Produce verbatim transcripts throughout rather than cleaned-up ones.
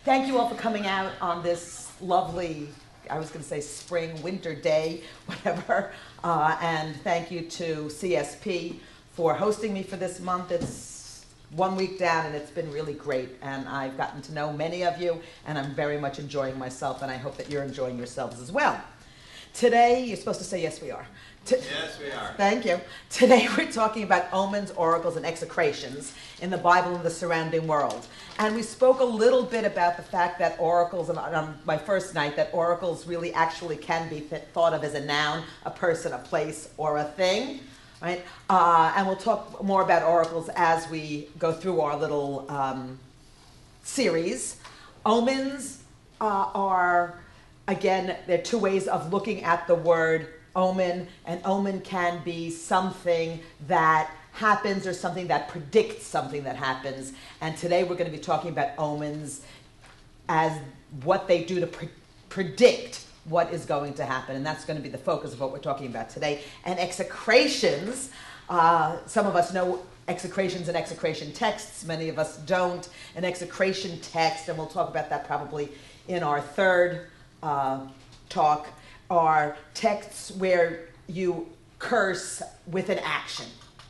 Thank you all for coming out on this lovely, I was going to say spring, winter day, whatever. Uh, and thank you to C S P for hosting me for this month. It's one week down and it's been really great. And I've gotten to know many of you and I'm very much enjoying myself and I hope that you're enjoying yourselves as well. Today, you're supposed to say yes we are. T- yes, we are. Thank you. Today we're talking about omens, oracles, and execrations in the Bible and the surrounding world. And we spoke a little bit about the fact that oracles, on um, my first night, that oracles really actually can be th- thought of as a noun, a person, a place, or a thing. Right? Uh, and we'll talk more about oracles as we go through our little um, series. Omens uh, are, again, there are two ways of looking at the word omen. An omen can be something that happens or something that predicts something that happens. And today we're going to be talking about omens as what they do to pre- predict what is going to happen. And that's going to be the focus of what we're talking about today. And execrations, uh, some of us know execrations and execration texts. Many of us don't. An execration text, and we'll talk about that probably in our third uh, talk, are texts where you curse with an action.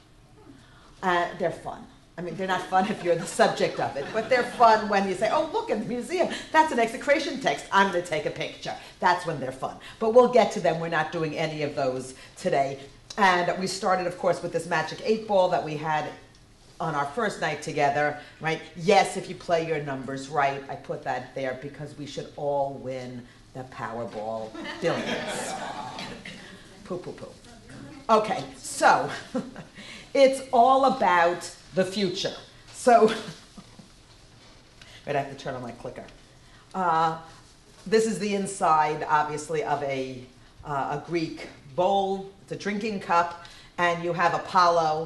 Uh, they're fun. I mean, they're not fun if you're the subject of it, but they're fun when you say, oh, look in the museum, that's an execration text, I'm going to take a picture. That's when they're fun. But we'll get to them. We're not doing any of those today. And we started, of course, with this magic eight ball that we had on our first night together, right? Yes, if you play your numbers right, I put that there because we should all win the Powerball billions. Poo, poo, poo. Okay, so it's all about the future. So, wait, I have to turn on my clicker. Uh, this is the inside, obviously, of a, uh, a Greek bowl. It's a drinking cup, and you have Apollo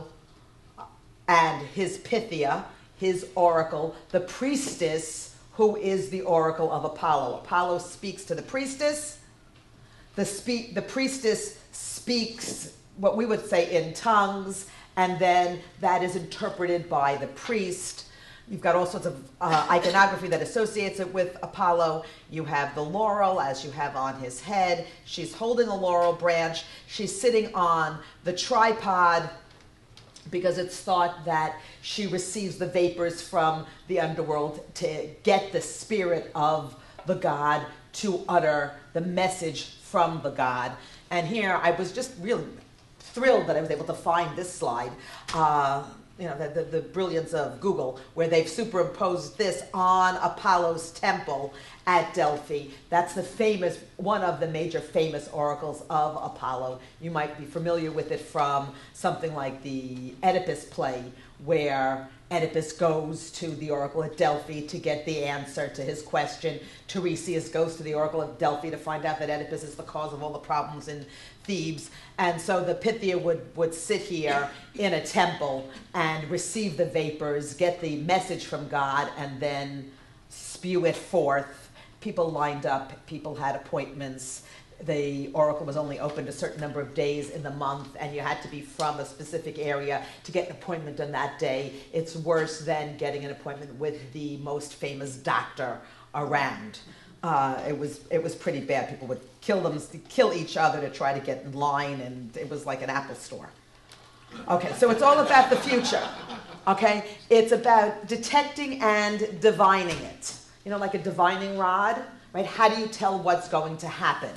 and his Pythia, his oracle, the priestess, who is the oracle of Apollo. Apollo speaks to the priestess. The, spe- the priestess speaks what we would say in tongues, and then that is interpreted by the priest. You've got all sorts of uh, iconography that associates it with Apollo. You have the laurel, as you have on his head. She's holding a laurel branch. She's sitting on the tripod because it's thought that she receives the vapors from the underworld to get the spirit of the god to utter the message from the god. And here I was just really thrilled that I was able to find this slide, uh, you know, the, the, the brilliance of Google, where they've superimposed this on Apollo's temple at Delphi. That's the famous, one of the major famous oracles of Apollo. You might be familiar with it from something like the Oedipus play, where Oedipus goes to the oracle at Delphi to get the answer to his question. Tiresias goes to the oracle at Delphi to find out that Oedipus is the cause of all the problems in Thebes. And so the Pythia would, would sit here in a temple and receive the vapors, get the message from God, and then spew it forth. People lined up, people had appointments. The oracle was only opened a certain number of days in the month, and you had to be from a specific area to get an appointment on that day. It's worse than getting an appointment with the most famous doctor around. Uh, it was it was pretty bad. People would kill them, kill each other to try to get in line, and it was like an Apple store. Okay, so it's all about the future. Okay, it's about detecting and divining it. You know, like a divining rod, right? How do you tell what's going to happen?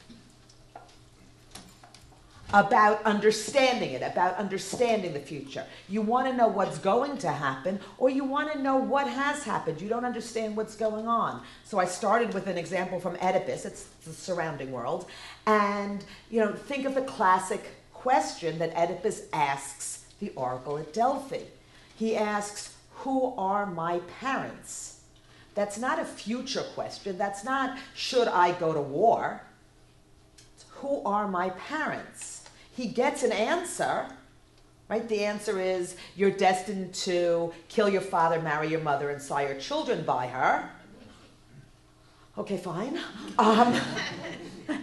About understanding it, about understanding the future. You want to know what's going to happen, or you want to know what has happened. You don't understand what's going on. So I started with an example from Oedipus. It's the surrounding world. And, you know, think of the classic question that Oedipus asks the oracle at Delphi. He asks, who are my parents? That's not a future question. That's not, should I go to war? It's, who are my parents? He gets an answer, right? The answer is, you're destined to kill your father, marry your mother, and sire children by her. Okay, fine. Um,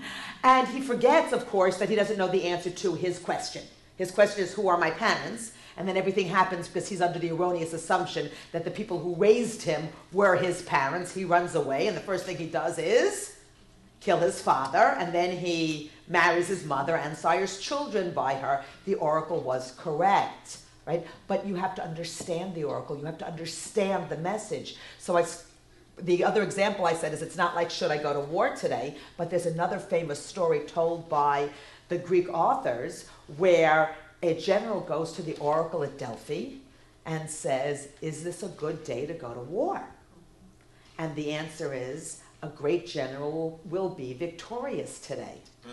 and he forgets, of course, that he doesn't know the answer to his question. His question is, who are my parents? and then everything happens because he's under the erroneous assumption that the people who raised him were his parents. He runs away, and the first thing he does is kill his father, and then he marries his mother and sires children by her. The oracle was correct, right? But you have to understand the oracle. You have to understand the message. So I, the other example I said is it's not like should I go to war today, but there's another famous story told by the Greek authors where a general goes to the oracle at Delphi and says, is this a good day to go to war? And the answer is, a great general will be victorious today.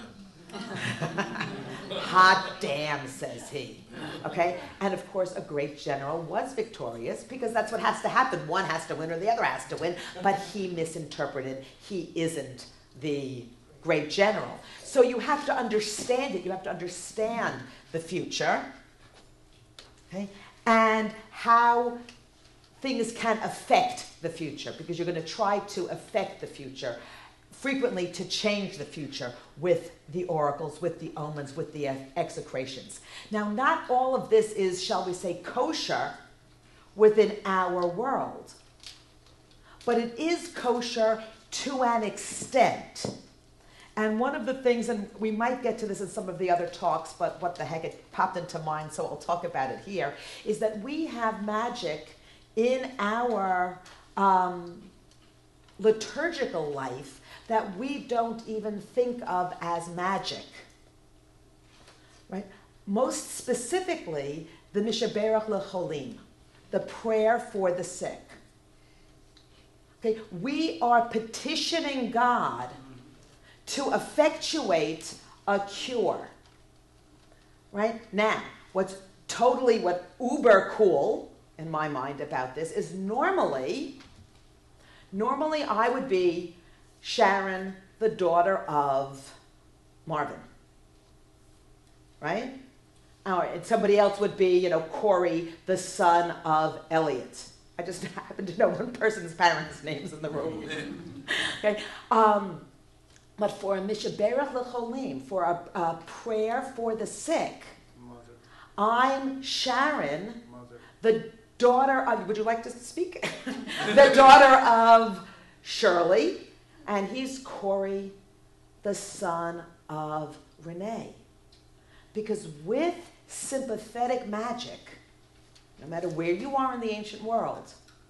Hot damn, says he. Okay? And of course, a great general was victorious because that's what has to happen. One has to win or the other has to win. But he misinterpreted. He isn't the great general. So you have to understand it. You have to understand the future. Okay? And how things can affect the future, because you're going to try to affect the future, frequently to change the future with the oracles, with the omens, with the execrations. Now, not all of this is, shall we say, kosher within our world, but it is kosher to an extent. And one of the things, and we might get to this in some of the other talks, but what the heck, it popped into mind, so I'll talk about it here, is that we have magic in our um, liturgical life that we don't even think of as magic, right? Most specifically, the Mishaberach Lecholim, the prayer for the sick. Okay, we are petitioning God to effectuate a cure, right? Now, what's totally, what uber cool in my mind about this is normally, normally I would be Sharon, the daughter of Marvin, right? Or and somebody else would be, you know, Corey, the son of Elliot. I just happen to know one person's parents' names in the room. Okay, um, but for a Mishaberach Lecholim, for a, a prayer for the sick, Mother. I'm Sharon, Mother. the daughter of, would you like to speak? The daughter of Shirley, and he's Corey, the son of Renee. Because with sympathetic magic, no matter where you are in the ancient world,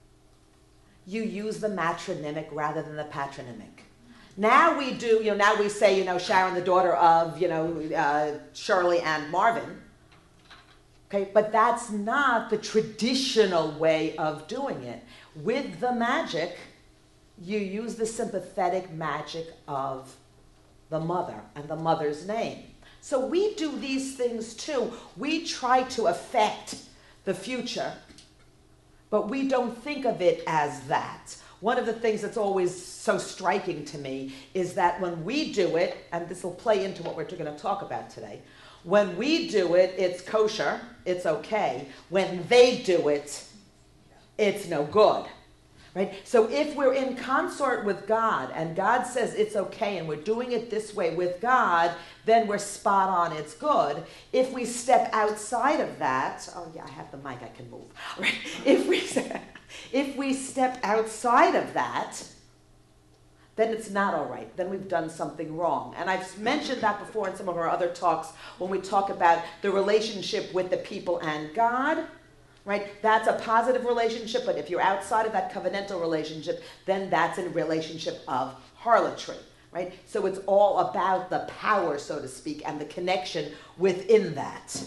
you use the matronymic rather than the patronymic. Now we do, you know, now we say, you know, Sharon, the daughter of, you know, uh, Shirley and Marvin. Okay, but that's not the traditional way of doing it. With the magic, you use the sympathetic magic of the mother and the mother's name. So we do these things too. We try to affect the future, but we don't think of it as that. One of the things that's always so striking to me is that when we do it, and this will play into what we're going to talk about today, when we do it, it's kosher, it's okay. When they do it, it's no good. Right? So if we're in consort with God and God says it's okay and we're doing it this way with God, then we're spot on, it's good. If we step outside of that, oh yeah, I have the mic, I can move. Right? If we, if we step outside of that, then it's not all right. Then we've done something wrong. And I've mentioned that before in some of our other talks when we talk about the relationship with the people and God. Right? That's a positive relationship, but if you're outside of that covenantal relationship, then that's a relationship of harlotry. Right? So it's all about the power, so to speak, and the connection within that.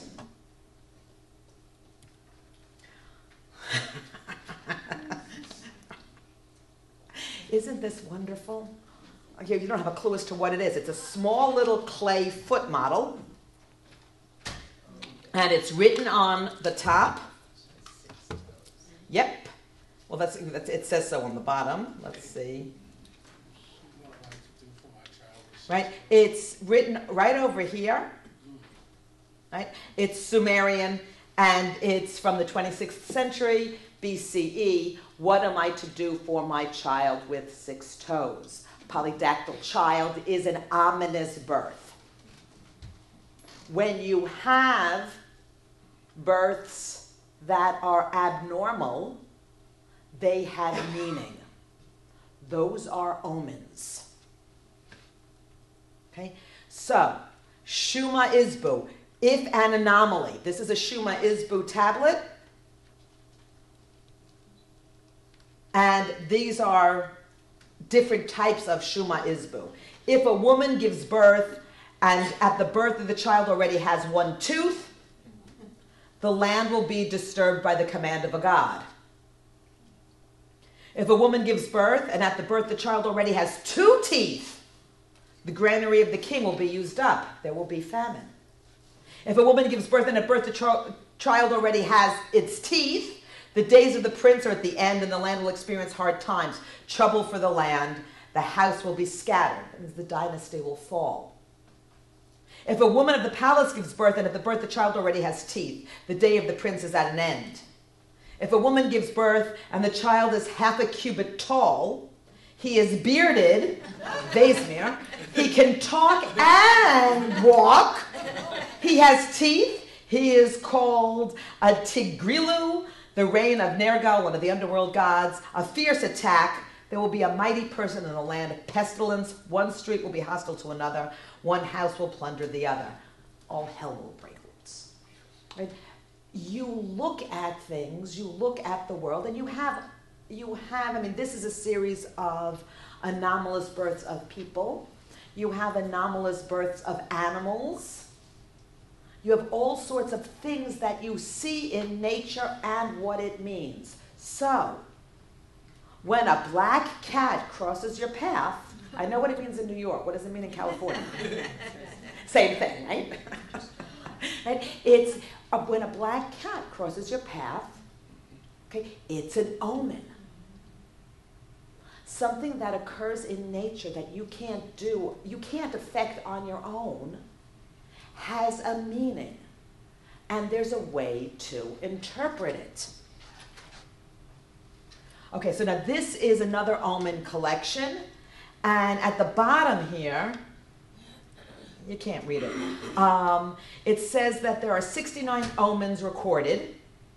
Isn't this wonderful? You don't have a clue as to what it is. It's a small little clay foot model, and it's written on the top. Yep. Well, that's, that's it says so on the bottom. Let's see. Right? It's written right over here. Right? It's Sumerian, and it's from the twenty-sixth century B C E. What am I to do for my child with six toes? Polydactyl child is an ominous birth. When you have births that are abnormal, they have meaning. Those are omens. Okay? So, Shuma Izbu. If an anomaly, this is a Shuma Izbu tablet, and these are different types of Shuma Izbu. If a woman gives birth, and at the birth of the child already has one tooth, the land will be disturbed by the command of a god. If a woman gives birth, and at the birth the child already has two teeth, the granary of the king will be used up. There will be famine. If a woman gives birth, and at birth the ch- child already has its teeth, the days of the prince are at the end, and the land will experience hard times. Trouble for the land. The house will be scattered. That means the dynasty will fall. If a woman of the palace gives birth, and at the birth the child already has teeth, the day of the prince is at an end. If a woman gives birth, and the child is half a cubit tall, he is bearded, Vesmir, he can talk and walk, he has teeth, he is called a Tigrilu, the reign of Nergal, one of the underworld gods, a fierce attack. There will be a mighty person in a land of pestilence. One street will be hostile to another. One house will plunder the other. All hell will break loose. Right? You look at things, you look at the world, and you have, you have, I mean, this is a series of anomalous births of people. You have anomalous births of animals. You have all sorts of things that you see in nature and what it means. So, when a black cat crosses your path, I know what it means in New York. What does it mean in California? Same thing, right? Right? It's uh, when a black cat crosses your path, okay, it's an omen. Something that occurs in nature that you can't do, you can't affect on your own, has a meaning. And there's a way to interpret it. Okay, so now this is another omen collection. And at the bottom here, you can't read it. Um, it says that there are sixty-nine omens recorded.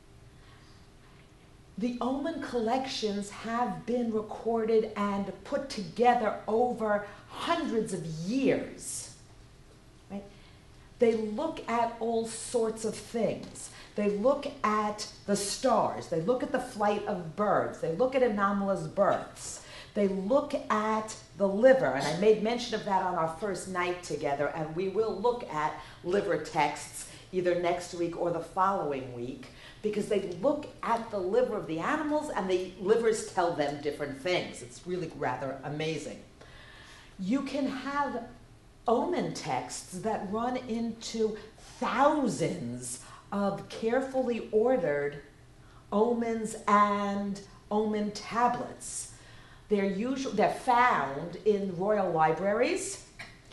The omen collections have been recorded and put together over hundreds of years. Right? They look at all sorts of things. They look at the stars. They look at the flight of birds. They look at anomalous births. They look at the liver, and I made mention of that on our first night together, and we will look at liver texts either next week or the following week, because they look at the liver of the animals, and the livers tell them different things. It's really rather amazing. You can have omen texts that run into thousands of carefully ordered omens and omen tablets. They're usually they're found in royal libraries.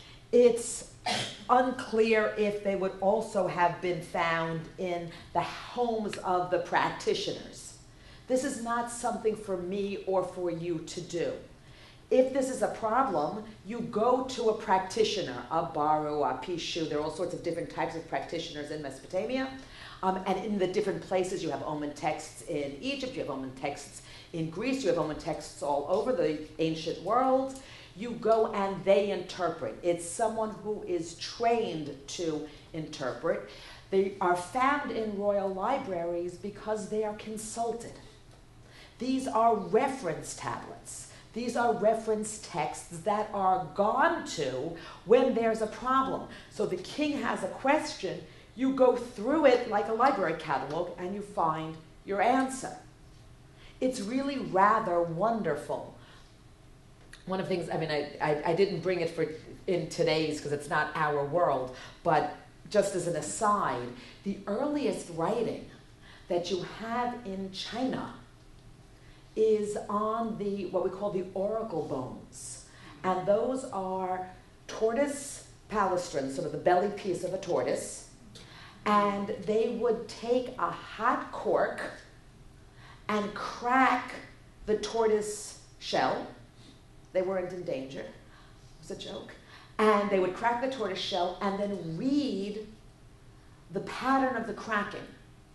It's unclear if they would also have been found in the homes of the practitioners. This is not something for me or for you to do. If this is a problem, you go to a practitioner, a baru, a pishu. There are all sorts of different types of practitioners in Mesopotamia. Um, and in the different places, you have omen texts in Egypt, you have omen texts in Greece, you have omen texts all over the ancient world. You go and they interpret. It's someone who is trained to interpret. They are found in royal libraries because they are consulted. These are reference tablets. These are reference texts that are gone to when there's a problem. So the king has a question, you go through it like a library catalog and you find your answer. It's really rather wonderful. One of the things, I mean, I, I, I didn't bring it for in today's because it's not our world, but just as an aside, the earliest writing that you have in China is on the, what we call the oracle bones. And those are tortoise palestrins, sort of the belly piece of a tortoise, and they would take a hot cork and crack the tortoise shell. They weren't in danger. It was a joke. And they would crack the tortoise shell and then read the pattern of the cracking.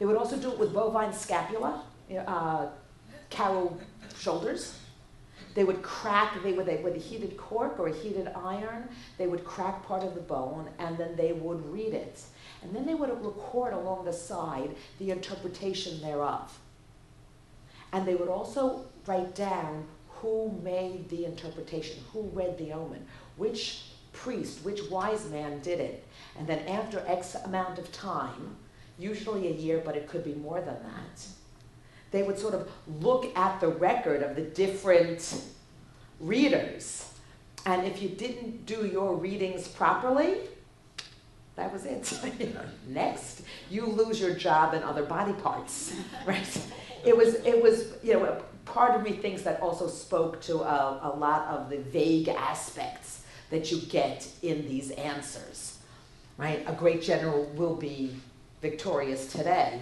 They would also do it with bovine scapula, uh, cow shoulders. They would crack, they would, they, with a heated cork or a heated iron, they would crack part of the bone and then they would read it. And then they would record along the side the interpretation thereof. And they would also write down who made the interpretation, who read the omen, which priest, which wise man did it. And then after X amount of time, usually a year, but it could be more than that, they would sort of look at the record of the different readers. And if you didn't do your readings properly, that was it. Next, you lose your job and other body parts, right? It was, it was, you know, part of me thinks that also spoke to a, a lot of the vague aspects that you get in these answers, right? A great general will be victorious today.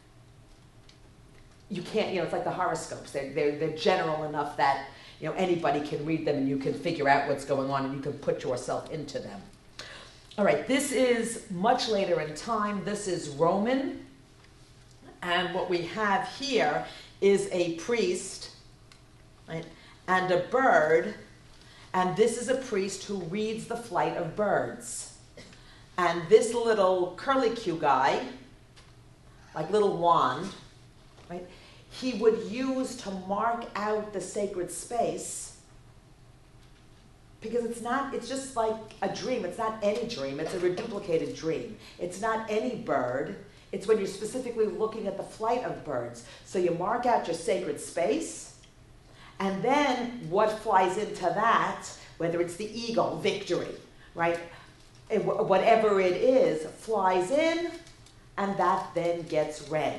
You can't, you know, it's like the horoscopes. They're, they're, they're general enough that, you know, anybody can read them and you can figure out what's going on and you can put yourself into them. All right, this is much later in time. This is Roman. And what we have here is a priest, right, and a bird. And this is a priest who reads the flight of birds. And this little curlicue guy, like little wand, right, he would use to mark out the sacred space, because it's not, it's just like a dream. It's not any dream. It's a reduplicated dream. It's not any bird. It's when you're specifically looking at the flight of birds. So you mark out your sacred space, and then what flies into that, whether it's the eagle, victory, right? It, whatever it is, flies in, and that then gets read.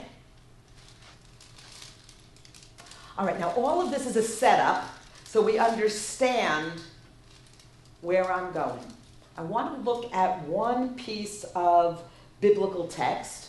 All right, now all of this is a setup so we understand where I'm going. I want to look at one piece of biblical text.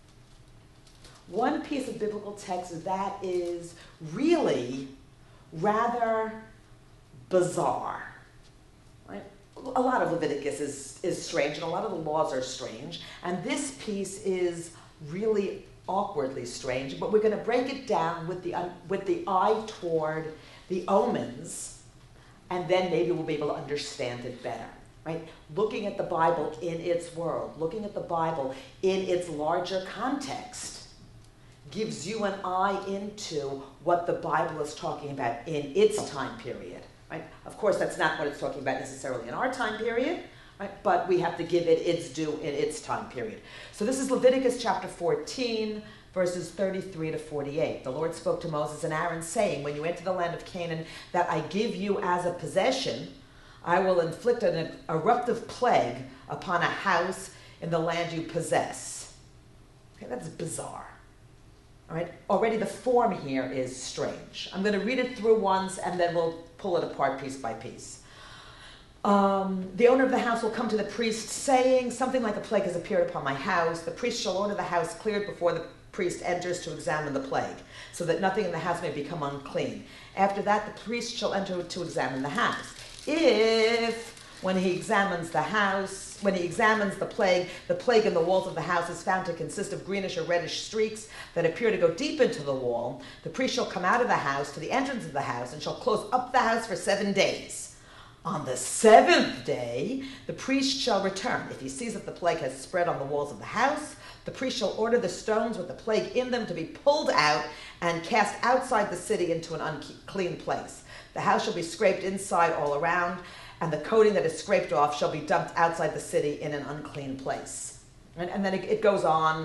One piece of biblical text that is really rather bizarre. Right? A lot of Leviticus is, is strange, and a lot of the laws are strange. And this piece is really awkwardly strange, but we're going to break it down with the, with the eye toward the omens, and then maybe we'll be able to understand it better, right? Looking at the Bible in its world, looking at the Bible in its larger context, gives you an eye into what the Bible is talking about in its time period, right? Of course, that's not what it's talking about necessarily in our time period, right? But we have to give it its due in its time period. So this is Leviticus chapter fourteen, verses thirty-three to forty-eight. The Lord spoke to Moses and Aaron, saying, when you enter the land of Canaan that I give you as a possession, I will inflict an eruptive plague upon a house in the land you possess. Okay, that's bizarre. All right, already the form here is strange. I'm going to read it through once and then we'll pull it apart piece by piece. Um, the owner of the house will come to the priest saying, something like a plague has appeared upon my house. The priest shall order the house cleared before the priest enters to examine the plague, so that nothing in the house may become unclean. After that, the priest shall enter to examine the house. If, when he examines the house, when he examines the plague, the plague in the walls of the house is found to consist of greenish or reddish streaks that appear to go deep into the wall, the priest shall come out of the house to the entrance of the house and shall close up the house for seven days. On the seventh day, the priest shall return. If he sees that the plague has spread on the walls of the house, the priest shall order the stones with the plague in them to be pulled out and cast outside the city into an unclean place. The house shall be scraped inside all around, and the coating that is scraped off shall be dumped outside the city in an unclean place. And, and then it, it goes on.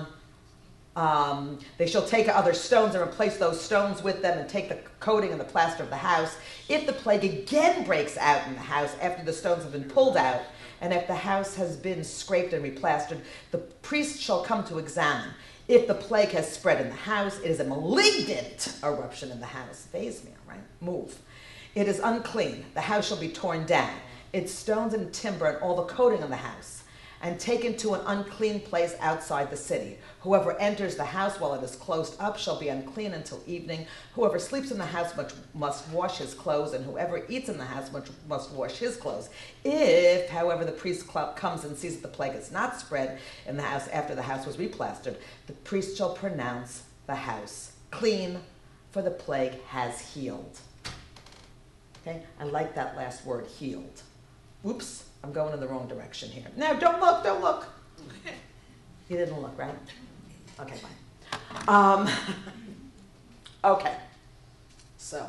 Um, they shall take other stones and replace those stones with them and take the coating and the plaster of the house. If the plague again breaks out in the house after the stones have been pulled out, and if the house has been scraped and replastered, the priest shall come to examine. If the plague has spread in the house, it is a malignant eruption in the house. Phase me, right? Move. It is unclean. The house shall be torn down, its stones and timber and all the coating of the house. and taken to an unclean place outside the city. Whoever enters the house while it is closed up shall be unclean until evening. Whoever sleeps in the house must, must wash his clothes, and whoever eats in the house must, must wash his clothes. If, however, the priest comes and sees that the plague is not spread in the house after the house was replastered, the priest shall pronounce the house clean, for the plague has healed. Okay, I like that last word, healed. Oops, I'm going in the wrong direction here. No, don't look, don't look. You didn't look, right? Okay, fine. Um, okay, so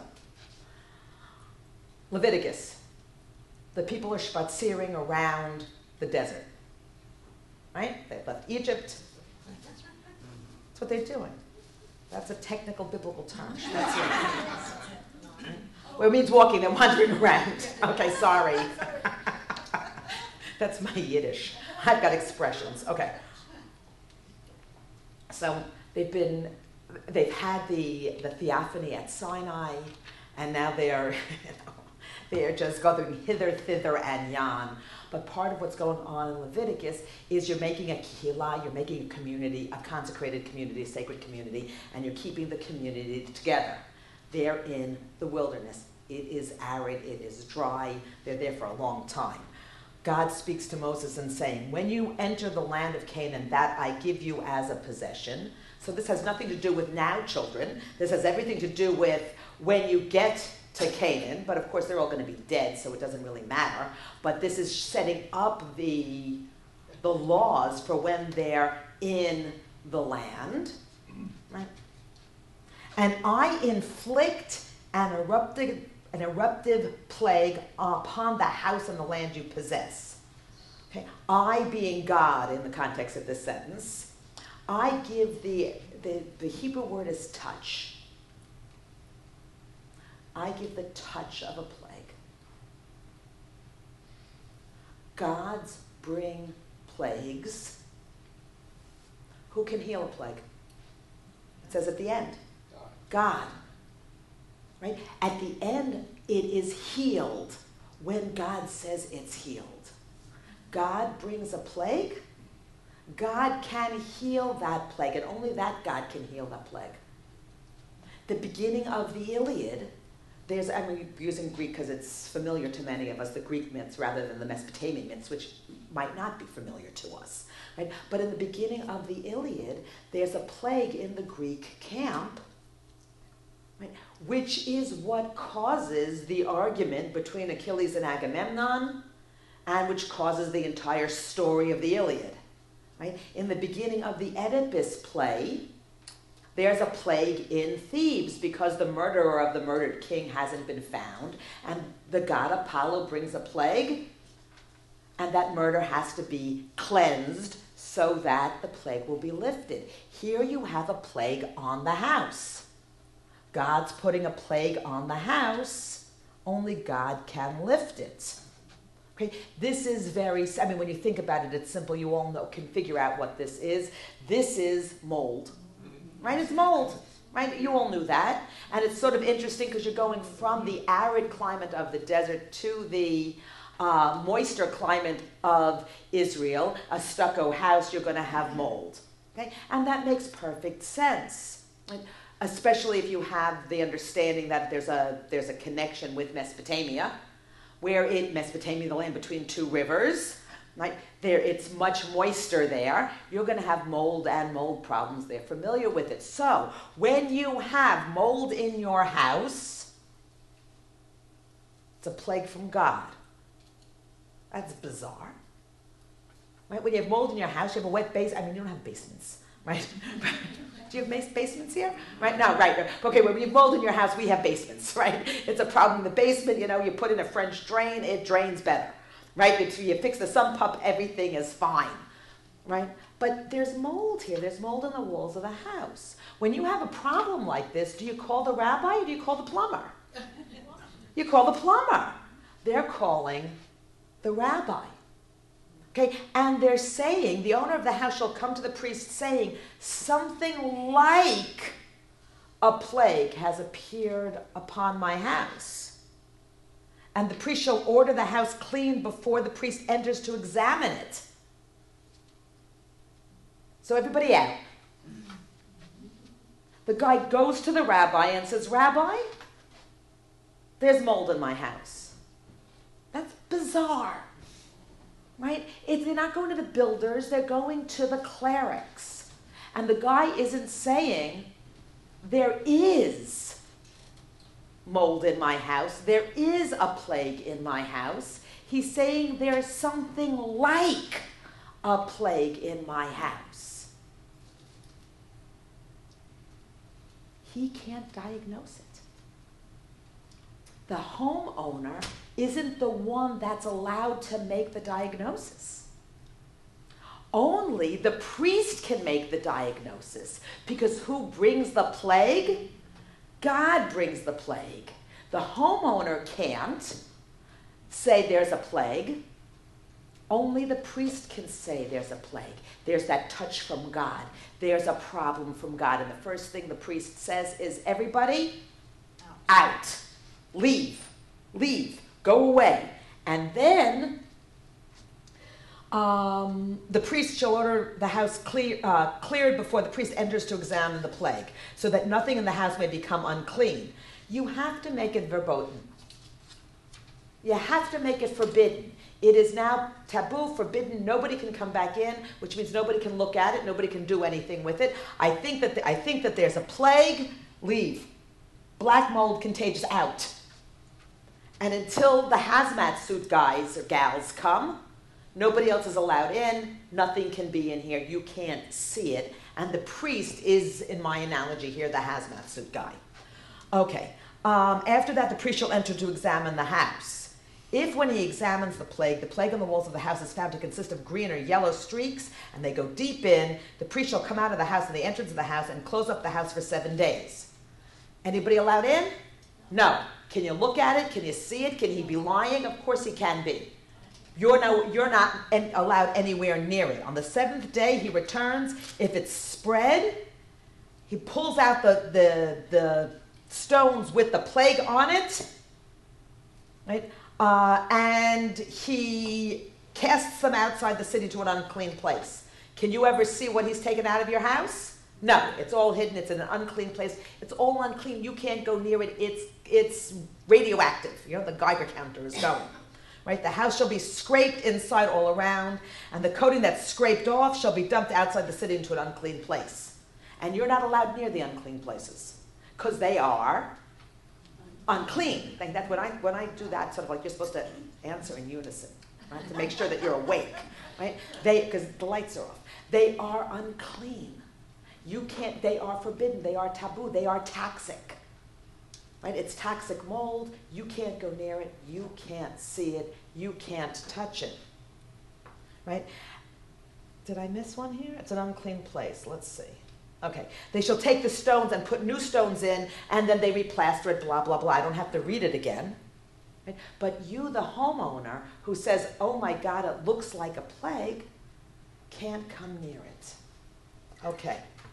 Leviticus. The people are spaziering around the desert, right? They've left Egypt. That's what they're doing. That's a technical biblical term. That's it. Well, it means walking. They're wandering around. Okay, sorry. That's my Yiddish. I've got expressions. Okay. So they've been, they've had the, the theophany at Sinai, and now they're, you know, they're just going hither, thither, and yon. But part of what's going on in Leviticus is you're making a kehillah, you're making a community, a consecrated community, a sacred community, and you're keeping the community together. They're in the wilderness. It is arid, it is dry, they're there for a long time. God speaks to Moses and saying, when you enter the land of Canaan, that I give you as a possession. So this has nothing to do with now, children. This has everything to do with when you get to Canaan, but of course they're all going to be dead, so it doesn't really matter. But this is setting up the, the laws for when they're in the land, right? And I inflict an eruptive, an eruptive plague upon the house and the land you possess. Okay? I being God in the context of this sentence, I give the, the, the Hebrew word is touch. I give the touch of a plague. Gods bring plagues. Who can heal a plague? It says at the end, God. Right? At the end, it is healed when God says it's healed. God brings a plague. God can heal that plague, and only that God can heal that plague. The beginning of the Iliad, there's, I'm using Greek because it's familiar to many of us, the Greek myths rather than the Mesopotamian myths, which might not be familiar to us. Right? But in the beginning of the Iliad, there's a plague in the Greek camp, right, which is what causes the argument between Achilles and Agamemnon, and which causes the entire story of the Iliad. Right? In the beginning of the Oedipus play, there's a plague in Thebes because the murderer of the murdered king hasn't been found, and the god Apollo brings a plague, and that murder has to be cleansed so that the plague will be lifted. Here you have a plague on the house. God's putting a plague on the house. Only God can lift it. Okay, this is very, I mean, when you think about it, it's simple. You all know, can figure out what this is. This is mold. Right? It's mold. Right? You all knew that. And it's sort of interesting because you're going from the arid climate of the desert to the uh, moister climate of Israel, a stucco house, you're going to have mold. Okay? And that makes perfect sense. Right? Especially if you have the understanding that there's a there's a connection with Mesopotamia, where in Mesopotamia, the land between two rivers, right? There, it's much moister there. You're going to have mold and mold problems. They're familiar with it. So when you have mold in your house, it's a plague from God. That's bizarre. Right? When you have mold in your house, you have a wet base. I mean, you don't have basements, right? Do you have basements here? Right? No, right. Okay, when you have mold in your house, we have basements, right? It's a problem in the basement. You know, you put in a French drain, it drains better. Right? If you fix the sump pump, everything is fine, right? But there's mold here. There's mold in the walls of the house. When you have a problem like this, do you call the rabbi or do you call the plumber? You call the plumber. They're calling the rabbi. Okay? And they're saying, the owner of the house shall come to the priest saying, something like a plague has appeared upon my house. And the priest shall order the house clean before the priest enters to examine it. So everybody out. The guy goes to the rabbi and says, Rabbi, there's mold in my house. That's bizarre, right? If they're not going to the builders, they're going to the clerics. And the guy isn't saying, there is mold in my house, there is a plague in my house. He's saying there's something like a plague in my house. He can't diagnose it. The homeowner isn't the one that's allowed to make the diagnosis. Only the priest can make the diagnosis, because who brings the plague? God brings the plague. The homeowner can't say there's a plague. Only the priest can say there's a plague. There's that touch from God. There's a problem from God. And the first thing the priest says is, everybody, out. out. Leave. Leave. Go away. And then um, the priest shall order the house clear, uh, cleared before the priest enters to examine the plague, so that nothing in the house may become unclean. You have to make it verboten. You have to make it forbidden. It is now taboo, forbidden. Nobody can come back in, which means nobody can look at it. Nobody can do anything with it. I think that the, I think that there's a plague. Leave. Black mold contagious, out. And until the hazmat suit guys or gals come, nobody else is allowed in. Nothing can be in here. You can't see it. And the priest is, in my analogy here, the hazmat suit guy. Okay. Um, after that, the priest shall enter to examine the house. If, when he examines the plague, the plague on the walls of the house is found to consist of green or yellow streaks, and they go deep in, the priest shall come out of the house at the entrance of the house and close up the house for seven days. Anybody allowed in? No. Can you look at it? Can you see it? Can he be lying? Of course he can be. You're, no, you're not en- allowed anywhere near it. On the seventh day, he returns. If it's spread, he pulls out the, the, the stones with the plague on it, right? Uh, and he casts them outside the city to an unclean place. Can you ever see what he's taken out of your house? No, it's all hidden. It's in an unclean place. It's all unclean. You can't go near it. It's it's radioactive. You know, the Geiger counter is going. Right? The house shall be scraped inside all around, and the coating that's scraped off shall be dumped outside the city into an unclean place. And you're not allowed near the unclean places, because they are unclean. Like that, when I when I do that, sort of like you're supposed to answer in unison, right? To make sure that you're awake, right? They, because the lights are off. They are unclean. You can't. They are forbidden. They are taboo. They are toxic, right? It's toxic mold. You can't go near it. You can't see it. You can't touch it, right? Did I miss one here? It's an unclean place. Let's see. Okay, they shall take the stones and put new stones in, and then they replaster it, blah, blah, blah. I don't have to read it again. Right? But you, the homeowner, who says, oh my God, it looks like a plague, can't come near it. Okay.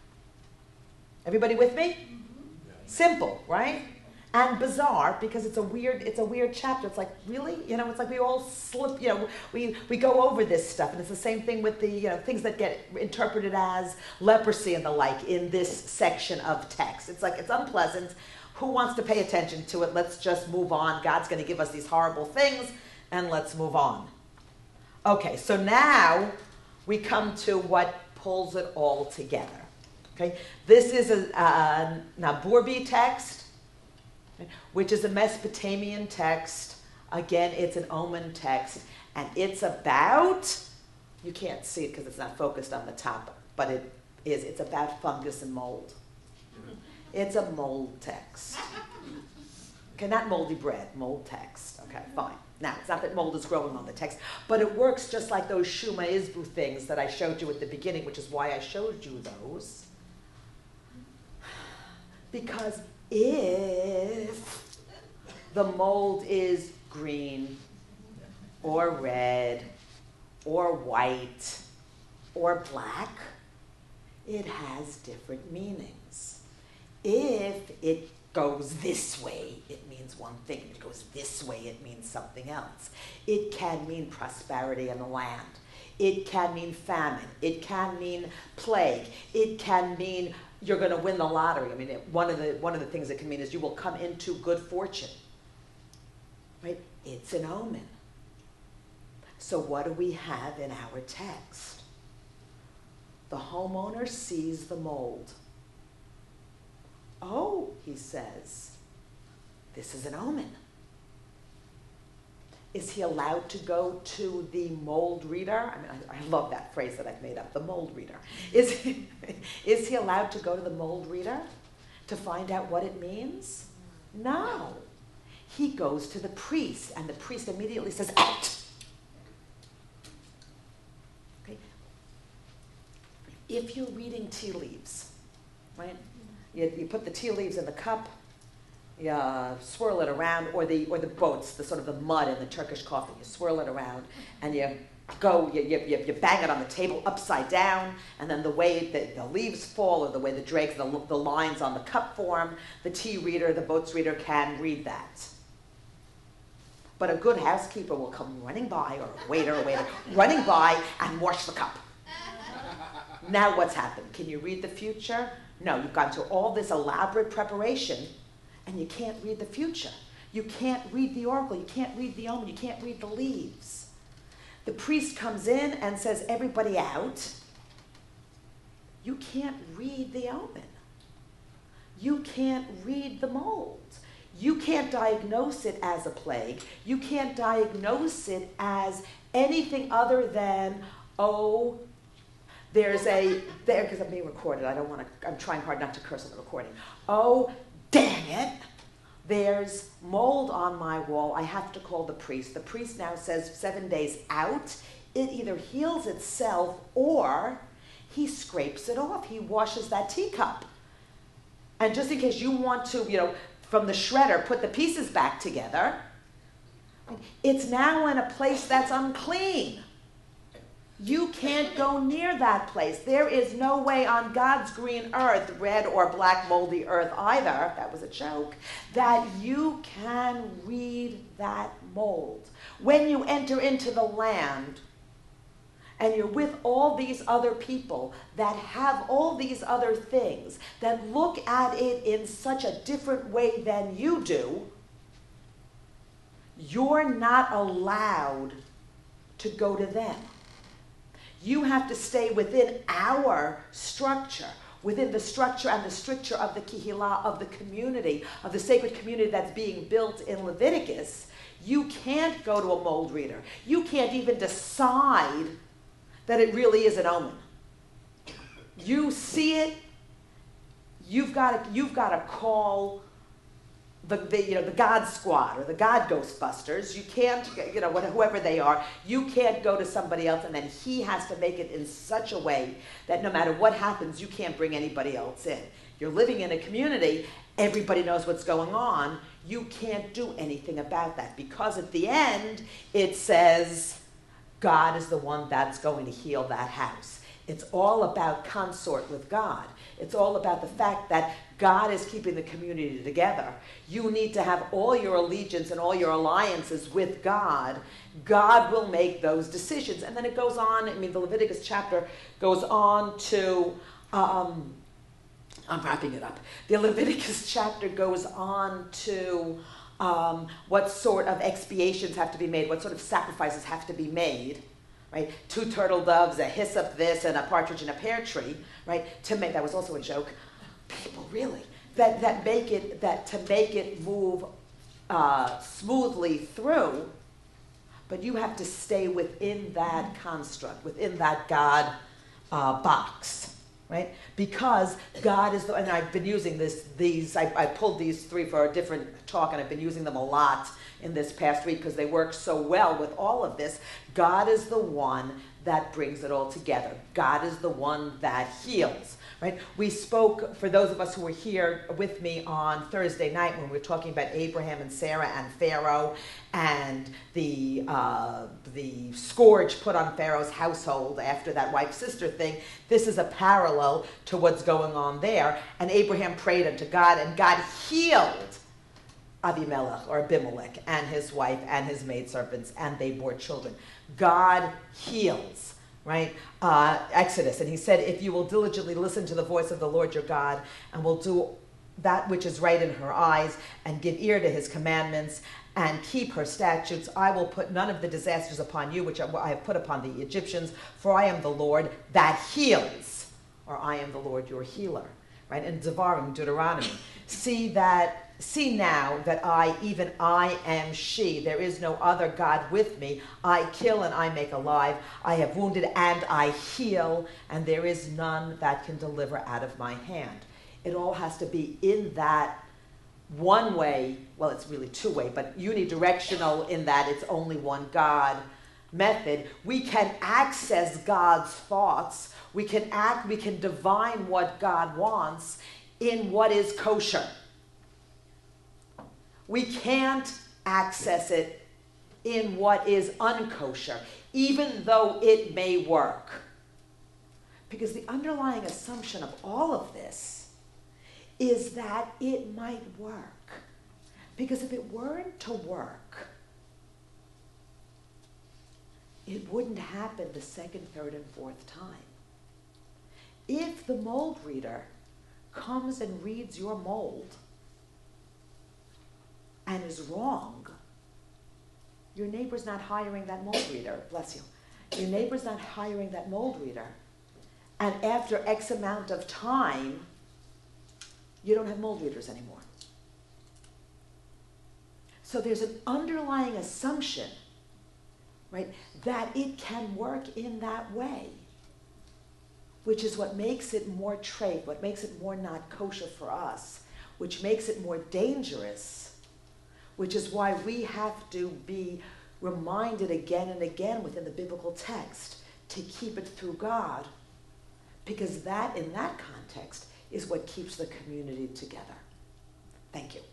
Everybody with me? Mm-hmm. Simple, right? And bizarre, because it's a weird, it's a weird chapter. It's like, really? You know, it's like we all slip, you know, we, we go over this stuff. And it's the same thing with the, you know, things that get interpreted as leprosy and the like in this section of text. It's like, it's unpleasant. Who wants to pay attention to it? Let's just move on. God's going to give us these horrible things, and let's move on. Okay, so now we come to what pulls it all together. Okay, this is a, a Naburbi text, which is a Mesopotamian text. Again, it's an Omen text, and it's about, you can't see it because it's not focused on the top, but it is, it's about fungus and mold. It's a mold text. Okay, not moldy bread, mold text. Okay, fine. Now, it's not that mold is growing on the text, but it works just like those Shuma Izbu things that I showed you at the beginning, which is why I showed you those. Because if the mold is green or red or white or black, it has different meanings. If it goes this way, it means one thing. If it goes this way, it means something else. It can mean prosperity in the land. It can mean famine. It can mean plague. It can mean you're going to win the lottery. I mean, it, one of the one of the things it can mean is you will come into good fortune. Right? It's an omen. So what do we have in our text? The homeowner sees the mold. Oh, he says, this is an omen. Is he allowed to go to the mold reader? I mean, I, I love that phrase that I've made up, the mold reader. Is he, is he allowed to go to the mold reader to find out what it means? No. He goes to the priest, and the priest immediately says, out. Okay. If you're reading tea leaves, right? You, you put the tea leaves in the cup, you uh, swirl it around, or the or the boats, the sort of the mud in the Turkish coffee. You swirl it around, and you go, you, you, you bang it on the table upside down, and then the way the, the leaves fall, or the way the dregs, the, the lines on the cup form, the tea reader, the boat's reader can read that. But a good housekeeper will come running by, or a waiter, or a waiter, running by and wash the cup. Now what's happened? Can you read the future? No, you've gone through all this elaborate preparation, and you can't read the future. You can't read the oracle. You can't read the omen. You can't read the leaves. The priest comes in and says, everybody out. You can't read the omen. You can't read the mold. You can't diagnose it as a plague. You can't diagnose it as anything other than, oh, there's a, there, because I'm being recorded. I don't want to, I'm trying hard not to curse on the recording. Oh, dang it. There's mold on my wall. I have to call the priest. The priest now says seven days out. It either heals itself or he scrapes it off. He washes that teacup. And just in case you want to, you know, from the shredder, put the pieces back together, it's now in a place that's unclean. You can't go near that place. There is no way on God's green earth, red or black moldy earth either, that was a joke, that you can read that mold. When you enter into the land and you're with all these other people that have all these other things, that look at it in such a different way than you do, you're not allowed to go to them. You have to stay within our structure, within the structure and the stricture of the kihila, of the community, of the sacred community that's being built in Leviticus. You can't go to a mold reader. You can't even decide that it really is an omen. You see it, you've got to, you've got to call the, the, you know, the God Squad or the God Ghostbusters. You can't, you know, whoever they are, you can't go to somebody else, and then he has to make it in such a way that no matter what happens, you can't bring anybody else in. You're living in a community, everybody knows what's going on. You can't do anything about that, because at the end, it says, God is the one that's going to heal that house. It's all about consort with God. It's all about the fact that God is keeping the community together. You need to have all your allegiance and all your alliances with God. God will make those decisions. And then it goes on, I mean, the Leviticus chapter goes on to, um, I'm wrapping it up. The Leviticus chapter goes on to um, what sort of expiations have to be made, what sort of sacrifices have to be made. Right? Two turtle doves, a hyssop this, and a partridge in a pear tree, right? To make, that was also a joke. People really, that, that make it, that to make it move uh, smoothly through, but you have to stay within that construct, within that God uh, box, right? Because God is the, and I've been using this, these, I, I pulled these three for a different talk, and I've been using them a lot in this past week because they work so well with all of this. God is the one that brings it all together. God is the one that heals, right? We spoke, for those of us who were here with me on Thursday night when we were talking about Abraham and Sarah and Pharaoh and the uh, the scourge put on Pharaoh's household after that wife-sister thing. This is a parallel to what's going on there. And Abraham prayed unto God, and God healed Abimelech or Abimelech and his wife and his maidservants, and they bore children. God heals, right? Uh, Exodus, and he said, if you will diligently listen to the voice of the Lord your God and will do that which is right in her eyes and give ear to his commandments and keep her statutes, I will put none of the disasters upon you which I have put upon the Egyptians, for I am the Lord that heals, or I am the Lord your healer, right? In Devarim, Deuteronomy, see that See now that I, even I, am she. There is no other God with me. I kill and I make alive. I have wounded and I heal, and there is none that can deliver out of my hand. It all has to be in that one way, well, it's really two way, but unidirectional in that it's only one God method. We can access God's thoughts. We can act, we can divine what God wants in what is kosher. We can't access it in what is unkosher, even though it may work. Because the underlying assumption of all of this is that it might work. Because if it weren't to work, it wouldn't happen the second, third, and fourth time. If the mold reader comes and reads your mold and is wrong, your neighbor's not hiring that mold reader. Bless you. Your neighbor's not hiring that mold reader. And after X amount of time, you don't have mold readers anymore. So there's an underlying assumption, right, that it can work in that way, which is what makes it more trade, what makes it more not kosher for us, which makes it more dangerous, which is why we have to be reminded again and again within the biblical text to keep it through God, because that, in that context, is what keeps the community together. Thank you.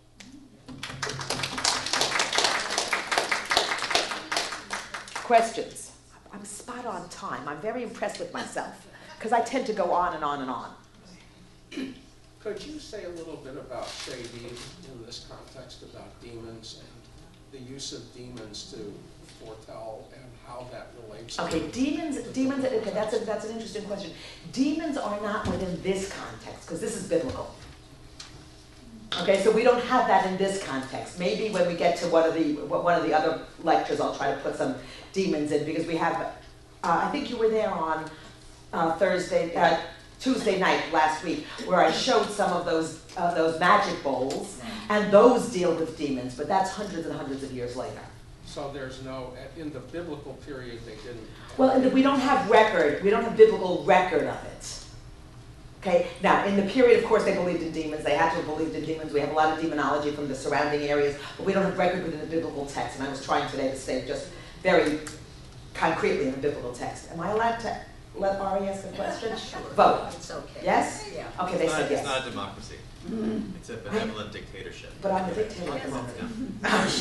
Questions? I'm spot on time. I'm very impressed with myself, because I tend to go on and on and on. Could you say a little bit about Shady in this context, about demons and the use of demons to foretell and how that relates Okay, to demons, demons, okay, that's, a, that's an interesting question. Demons are not within this context, because this is biblical. Okay, so we don't have that in this context. Maybe when we get to one of the, one of the other lectures, I'll try to put some demons in, because we have, uh, I think you were there on uh, Thursday, uh, Tuesday night last week, where I showed some of those uh, those magic bowls, and those deal with demons, but that's hundreds and hundreds of years later. So there's no, in the biblical period they didn't. Well, and we don't have record, we don't have biblical record of it. Okay, now in the period, of course, they believed in demons, they had to have believed in demons, we have a lot of demonology from the surrounding areas, but we don't have record within the biblical text, and I was trying today to say just very concretely in the biblical text. Am I allowed to let Ari ask a question? Sure. Vote. It's okay. Yes? Yeah. Okay, they It's said not, yes. it's not a democracy. Mm-hmm. It's a benevolent dictatorship. But I'm a dictator at the Yeah. moment.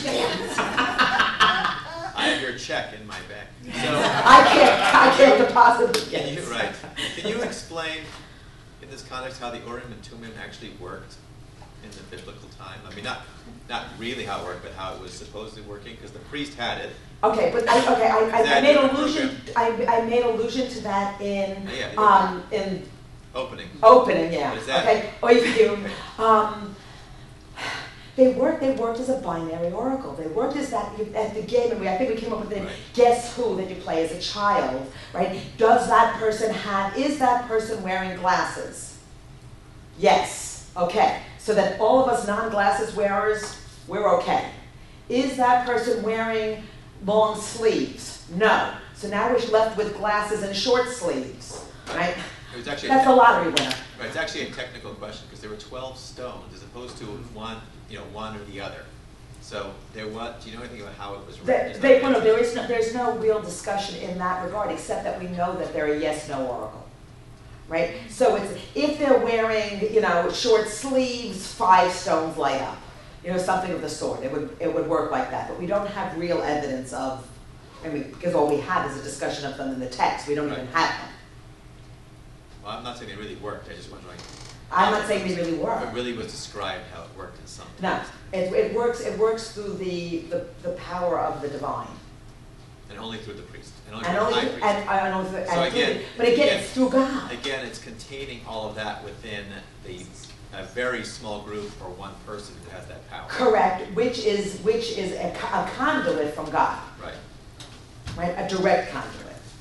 I have your check in my bank. So, I can't, I can't deposit the can you, gifts. right. Can you explain, in this context, how the Urim and Tumim actually worked in the biblical time? I mean, not not really how it worked, but how it was supposedly working, because the priest had it. Okay, but I, okay, I, I, I That made different allusion. I, I made allusion to that in Yeah, um in Opening. opening. Yeah. What is that? Okay. Oivim. Um, they worked. They worked as a binary oracle. They worked as that at the game, and we I think we came up with the name, Right. Guess Who, that you play as a child, right? Does that person have? Is that person wearing glasses? Yes. Okay. So that all of us non-glasses wearers, we're okay. Is that person wearing long sleeves? No. So now we're left with glasses and short sleeves, right? It was actually That's a a lottery winner. Right, it's actually a technical question, because there were twelve stones as opposed to one, you know, one or the other. So there was, do you know anything about how it was They, written? they, well, no, there is no, there's no real discussion in that regard, except that we know that they're a yes/no oracle, right? So it's, if they're wearing, you know, short sleeves, five stones light up, you know, something of the sort. It would, it would work like that, but we don't have real evidence of, I mean, because all we have is a discussion of them in the text. We don't even Right. have them. Well, I'm not saying they really worked, I just wondering. I'm not saying they really If it were. really was described how it worked in some. No, it, it works, it works through the, the, the power of the divine. And only through the priest, and only And through the only, high priest. and, and only, through- So and through, again- the- but again, again- it's through God. Again, it's containing all of that within the, a very small group or one person who has that power. Correct, which is, which is a, co- a conduit from God, Right. right? A direct conduit.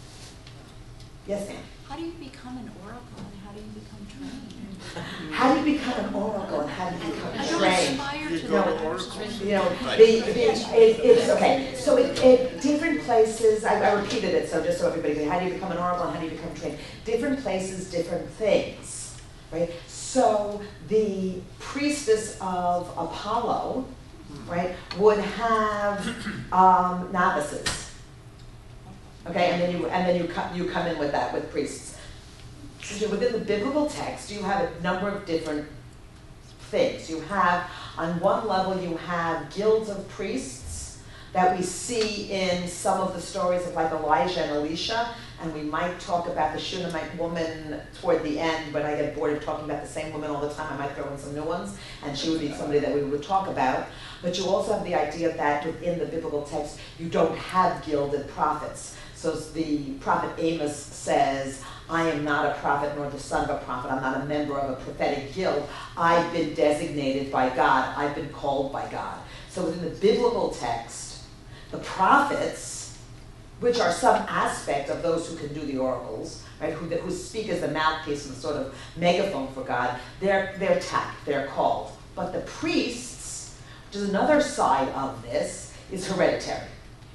Yes, ma'am? How do you become an oracle and how do you become trained? How do you become an oracle and how do you become I don't trained? aspire You to go to that. oracles? You know, Right. the, the, it, it's, okay, so it, it, different places, I, I repeated it, so just so everybody can, how do you become an oracle and how do you become trained? Different places, different things, right? So the priestess of Apollo, right, would have, um, novices. Okay, and then you, and then you come, you come in with that, with priests. So within the biblical text, you have a number of different things. You have, on one level, you have guilds of priests that we see in some of the stories of like Elijah and Elisha, and we might talk about the Shunammite woman toward the end, but I get bored of talking about the same woman all the time. I might throw in some new ones, and she would be somebody that we would talk about. But you also have the idea that within the biblical text, you don't have gilded prophets. So the prophet Amos says, I am not a prophet nor the son of a prophet. I'm not a member of a prophetic guild. I've been designated by God. I've been called by God. So within the biblical text, the prophets, which are some aspect of those who can do the oracles, right, who, who speak as the mouthpiece and the sort of megaphone for God, they're, they're tapped, they're called. But the priests, which is another side of this, is hereditary.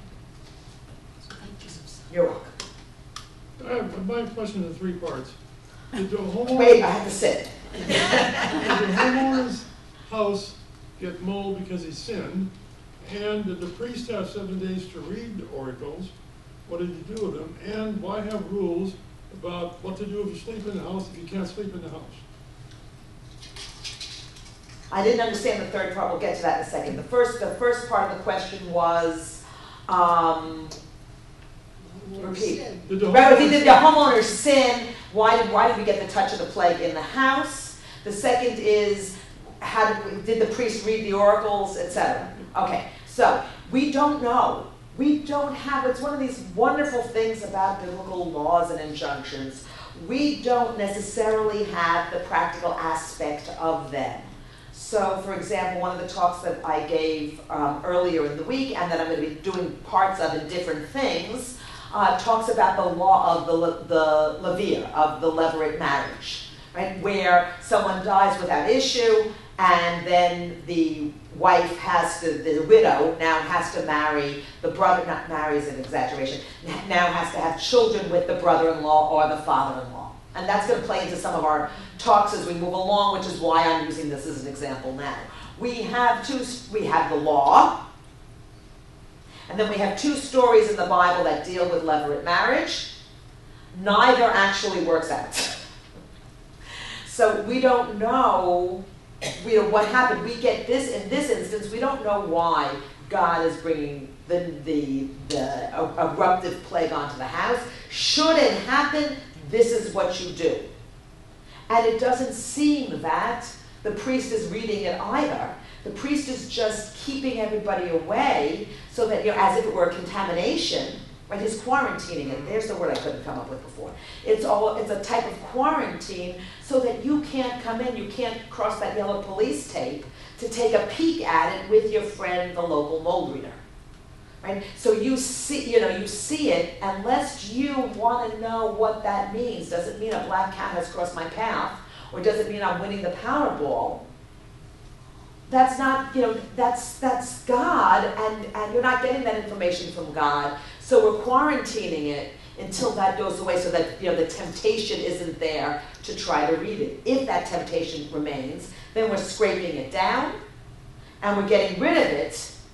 You're welcome. I have, my question in three parts. Did the homeowner, Wait, I have to sit. did the homeowner's house get mold because he sinned? And did the priest have seven days to read the oracles? What did he do with them? And why have rules about what to do if you sleep in the house if you can't sleep in the house? I didn't understand the third part. We'll get to that in a second. The first, the first part of the question was, um, repeat. Did the Right, did homeowner, the homeowner sin? Why did, why did we get the touch of the plague in the house? The second is, how did, we, did the priest read the oracles, et cetera? Okay, so we don't know. We don't have, it's one of these wonderful things about biblical laws and injunctions. We don't necessarily have the practical aspect of them. So, for example, one of the talks that I gave um, earlier in the week, and that I'm going to be doing parts of in different things, uh, talks about the law of the, le- the levir, of the levirate marriage, right? Where someone dies without issue, and then the wife has to, the widow now has to marry the brother, not marry is an exaggeration, now has to have children with the brother-in-law or the father-in-law. And that's going to play into some of our talks as we move along, which is why I'm using this as an example now. We have two, we have the law, and then we have two stories in the Bible that deal with levirate marriage. Neither actually works out. So we don't know, we know what happened. We get this, in this instance, we don't know why God is bringing the, the, the eruptive plague onto the house. Should it happen, this is what you do. And it doesn't seem that the priest is reading it either. The priest is just keeping everybody away so that, you know, as if it were a contamination, right? He's quarantining it. There's the word I couldn't come up with before. It's all, it's a type of quarantine so that you can't come in, you can't cross that yellow police tape to take a peek at it with your friend, the local mold reader. Right? So you see, you know, you see it, unless you want to know what that means. Does it mean a black cat has crossed my path? Or does it mean I'm winning the Powerball? That's not, you know, that's that's God, and, and you're not getting that information from God. So we're quarantining it until that goes away so that, you know, the temptation isn't there to try to read it. If that temptation remains, then we're scraping it down, and we're getting rid of it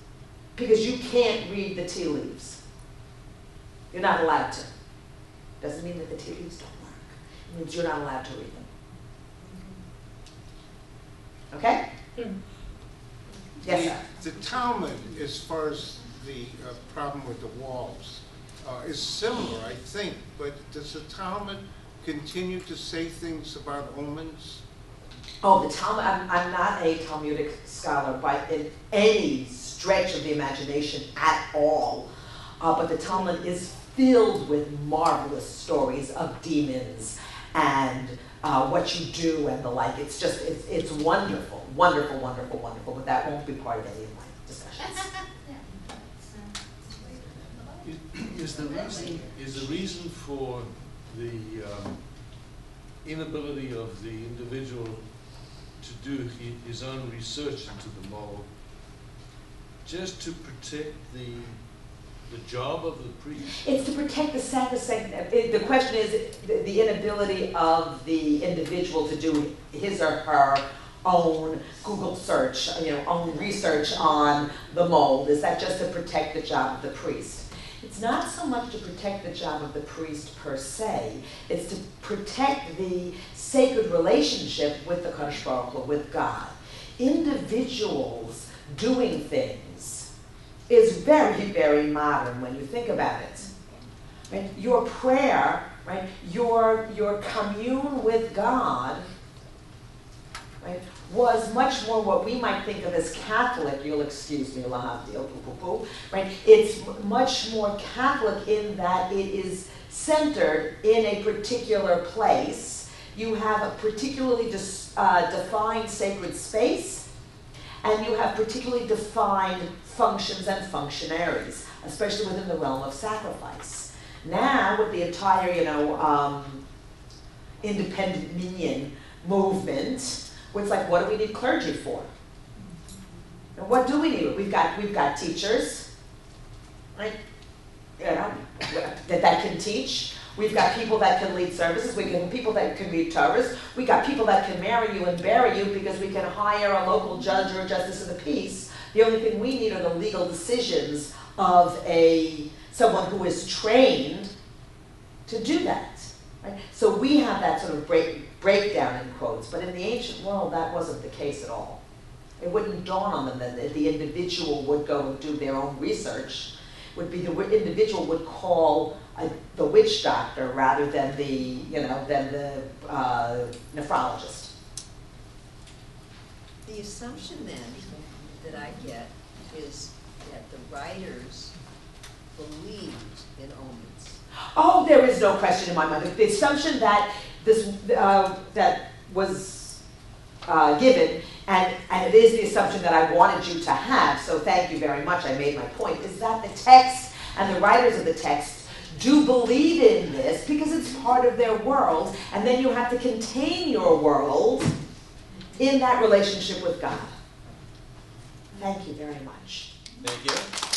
because you can't read the tea leaves. You're not allowed to. Doesn't mean that the tea leaves don't work. It means you're not allowed to read them. Okay? Yeah. Yes, sir. The the Talmud, as far as the uh, problem with the walls, uh, is similar, I think, but does the Talmud continue to say things about omens? Oh, the Talmud, I'm, I'm not a Talmudic scholar by in any stretch of the imagination at all, uh, but the Talmud is filled with marvelous stories of demons and uh, what you do and the like. It's just, it's, it's wonderful, wonderful, wonderful, wonderful, but that won't be part of any of my discussions. Is the reason, is the reason for the um, inability of the individual to do he- his own research into the mold just to protect the the job of the priest? It's to protect the sacrosanct. it- The question is the, the inability of the individual to do his or her own Google search, you know, own research on the mold. Is that just to protect the job of the priest? It's not so much to protect the job of the priest per se. It's to protect the sacred relationship with the Kadosh Baruch Hu, with God. Individuals doing things is very, very modern when you think about it. Right? Your prayer, right? Your your commune with God, right, was much more what we might think of as Catholic. You'll excuse me, lahavdil, poo poo poo. Right? It's much more Catholic in that it is centered in a particular place. You have a particularly dis, uh, defined sacred space, and you have particularly defined functions and functionaries, especially within the realm of sacrifice. Now, with the entire, you know, um, independent minyan movement, where it's like, what do we need clergy for? And what do we need? We've got we've got teachers, right? You know, that that can teach. We've got people that can lead services. We can people that can read Torahs. We got people that can marry you and bury you because we can hire a local judge or a justice of the peace. The only thing we need are the legal decisions of a someone who is trained to do that. Right? So we have that sort of break, breakdown in quotes, but in the ancient world that wasn't the case at all. It wouldn't dawn on them that the individual would go and do their own research. It would be the individual would call a, the witch doctor rather than the you know than the uh, nephrologist. The assumption then that I get is that the writers believed in omens. Oh, there is no question in my mind. The assumption that this uh, that was uh, given, and, and it is the assumption that I wanted you to have, so thank you very much, I made my point, is that the text and the writers of the text do believe in this because it's part of their world, and then you have to contain your world in that relationship with God. Thank you very much. Thank you.